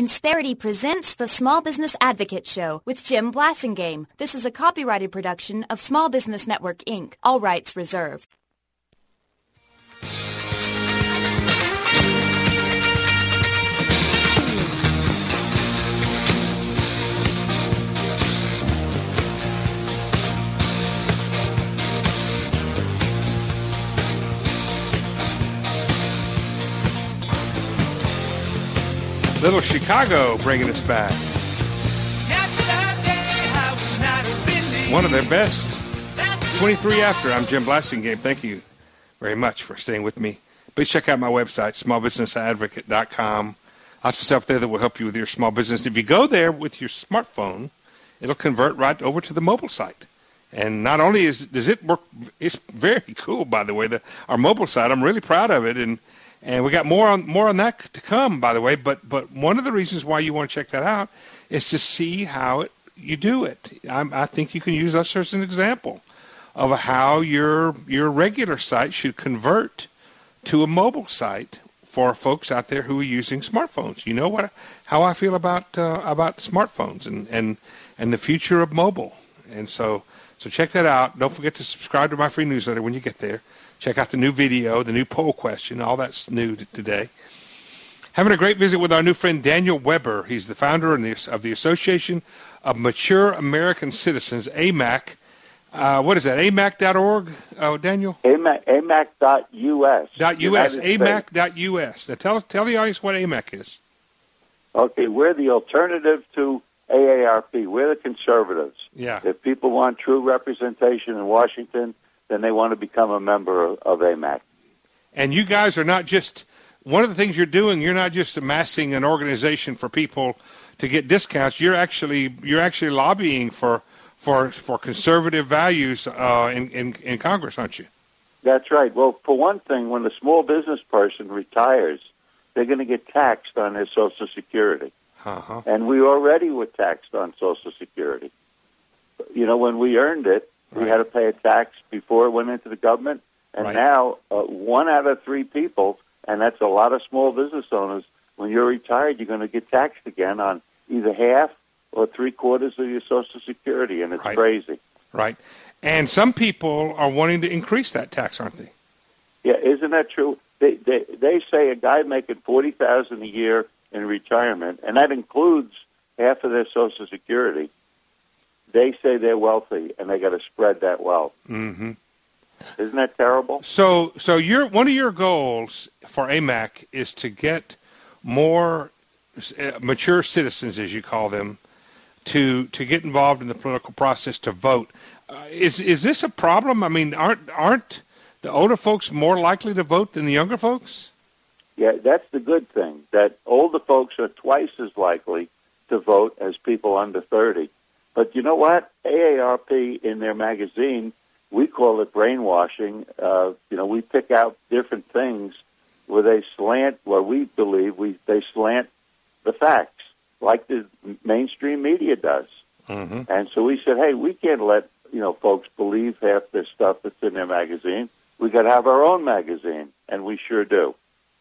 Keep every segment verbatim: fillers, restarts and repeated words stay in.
Insperity presents the Small Business Advocate Show with Jim Blasingame. This is a copyrighted production of Small Business Network, Incorporated. All rights reserved. Little Chicago bringing us back. One of their best. twenty-three after. I'm Jim Blasingame. Thank you very much for staying with me. Please check out my website, small business advocate dot com. Lots of stuff there that will help you with your small business. If you go there with your smartphone, it'll convert right over to the mobile site. And not only is does it work, it's very cool, by the way, the, our mobile site. I'm really proud of it. And And we got more on more on that to come, by the way. But but one of the reasons why you want to check that out is to see how it, you do it. I, I think you can use us as an example of how your your regular site should convert to a mobile site for folks out there who are using smartphones. You know what how I feel about uh, about smartphones and, and and the future of mobile. And so so check that out. Don't forget to subscribe to my free newsletter when you get there. Check out the new video, the new poll question. All that's new today. Having a great visit with our new friend Daniel Weber. He's the founder of the Association of Mature American Citizens, A M A C. Uh, what is that, A M A C dot org, uh, Daniel? A M A C dot U S. Dot U S, A M A C dot U S. Now tell, tell the audience what A M A C is. Okay, we're the alternative to A A R P. We're the conservatives. Yeah. If people want true representation in Washington, then they want to become a member of, of A M A C. And you guys are not just, one of the things you're doing, you're not just amassing an organization for people to get discounts. You're actually you're actually lobbying for for, for conservative values uh, in, in, in Congress, aren't you? That's right. Well, for one thing, when a small business person retires, they're going to get taxed on their Social Security. Uh-huh. And we already were taxed on Social Security. You know, when we earned it, we Right. had to pay a tax before it went into the government, and Right. now uh, one out of three people, and that's a lot of small business owners, when you're retired, you're going to get taxed again on either half or three quarters of your Social Security, and it's Right. crazy. Right. And some people are wanting to increase that tax, aren't they? Yeah, isn't that true? They they, they say a guy making forty thousand dollars a year in retirement, and that includes half of their Social Security, they say they're wealthy, and they got to spread that wealth. Mm-hmm. Isn't that terrible? So, so your one of your goals for A M A C is to get more uh, mature citizens, as you call them, to to get involved in the political process to vote. Uh, is is this a problem? I mean, aren't aren't the older folks more likely to vote than the younger folks? Yeah, that's the good thing, that older folks are twice as likely to vote as people under thirty. But you know what? A A R P, in their magazine, we call it brainwashing. Uh, you know, we pick out different things where they slant, what we believe, we they slant the facts, like the mainstream media does. Mm-hmm. And so we said, hey, we can't let, you know, folks believe half this stuff that's in their magazine. We got to have our own magazine, and we sure do.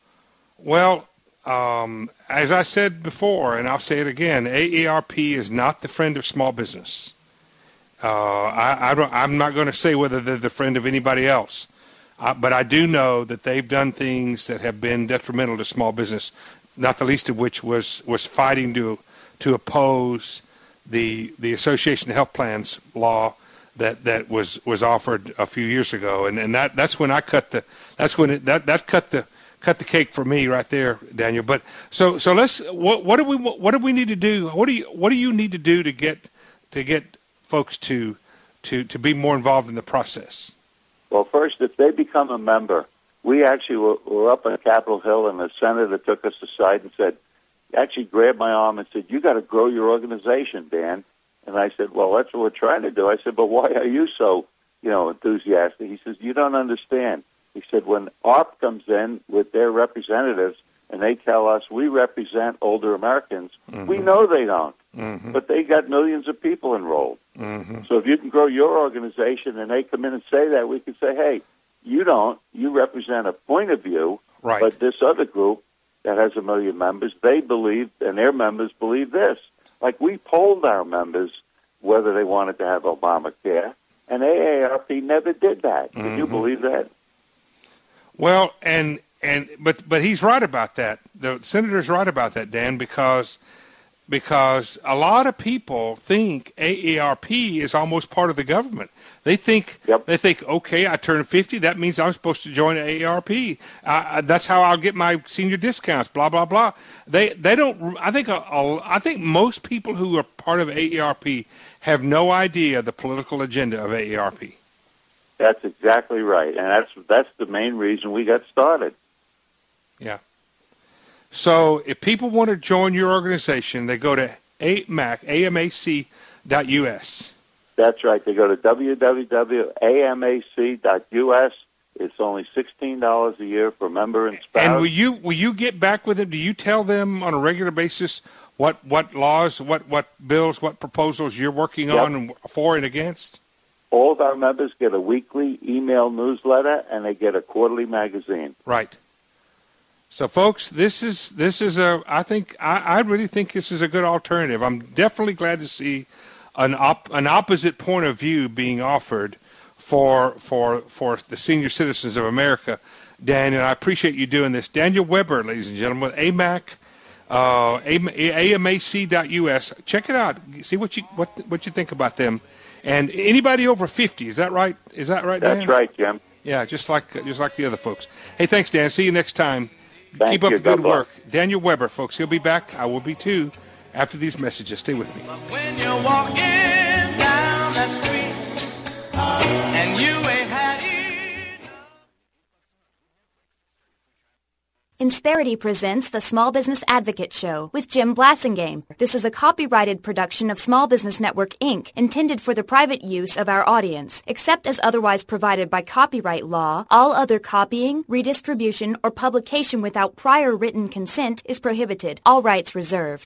Well, um, as I said before, and I'll say it again, A A R P is not the friend of small business. Uh, I, I don't, I'm not going to say whether they're the friend of anybody else, uh, but I do know that they've done things that have been detrimental to small business, not the least of which was, was fighting to to oppose the the Association of Health Plans law that, that was, was offered a few years ago, and, and that, that's when I cut the that's when it, that that cut the cut the cake for me right there, Daniel. But so so let's what what do we what do we need to do? What do you what do you need to do to get to get folks to to to be more involved in the process? Well, first, if they become a member, we actually were, were up on Capitol Hill, and the senator took us aside and said, actually grabbed my arm and said, "You got to grow your organization, Dan." And I said, "Well, that's what we're trying to do." I said, "But why are you so, you know, enthusiastic?" He says, "You don't understand." He said, when A A R P comes in with their representatives and they tell us we represent older Americans, mm-hmm. we know they don't. Mm-hmm. But they got millions of people enrolled. Mm-hmm. So if you can grow your organization and they come in and say that, we can say, hey, you don't. You represent a point of view, right. But this other group, that has a million members, they believe, and their members believe this. Like, we polled our members whether they wanted to have Obamacare, and A A R P never did that. Did mm-hmm. you believe that? Well, and and but but he's right about that. The senator's right about that, Dan, because because a lot of people think A A R P is almost part of the government. They think yep. they think, okay, I turned fifty, that means I'm supposed to join A A R P. Uh, that's how I'll get my senior discounts. Blah blah blah. They they don't. I think a, a, I think most people who are part of A A R P have no idea the political agenda of A A R P. That's exactly right, and that's that's the main reason we got started. Yeah. So if people want to join your organization, they go to A M A C, A M A C dot U S. That's right. They go to w w w dot A M A C dot U S. It's only sixteen dollars a year for member and spouse. And will you will you get back with them? Do you tell them on a regular basis what, what laws, what, what bills, what proposals you're working yep. on and for and against? All of our members get a weekly email newsletter, and they get a quarterly magazine. Right. So, folks, this is this is a. I think I, I really think this is a good alternative. I'm definitely glad to see an op, an opposite point of view being offered for for for the senior citizens of America, Dan. And I appreciate you doing this, Daniel Weber, ladies and gentlemen, A M A C, uh, A M A C dot U S. Check it out. See what you what what you think about them. And anybody over fifty, is that right? Is that right, Dan? That's right, Jim. Yeah, just like just like the other folks. Hey, thanks, Dan. See you next time. Thank Keep up you. the good God work. Daniel Weber, folks. He'll be back. I will be, too, after these messages. Stay with me. When you're walking down the street and you ain't had it. Insperity presents the Small Business Advocate Show with Jim Blasingame. This is a copyrighted production of Small Business Network, Incorporated, intended for the private use of our audience. Except as otherwise provided by copyright law, all other copying, redistribution, or publication without prior written consent is prohibited. All rights reserved.